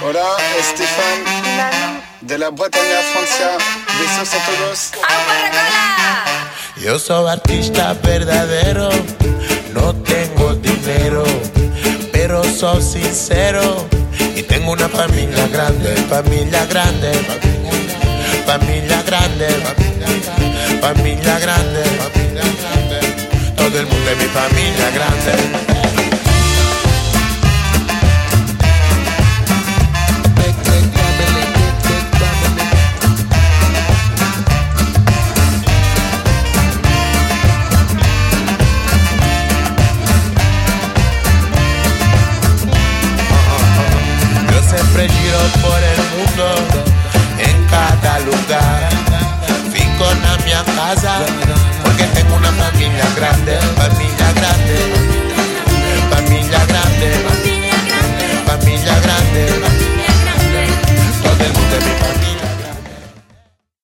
Hola, Estefan de la Bretaña, Francia. Besos a todos. Yo soy artista verdadero, no tengo dinero, pero soy sincero y tengo una familia grande, familia grande, familia grande, familia grande, todo el mundo es mi familia grande.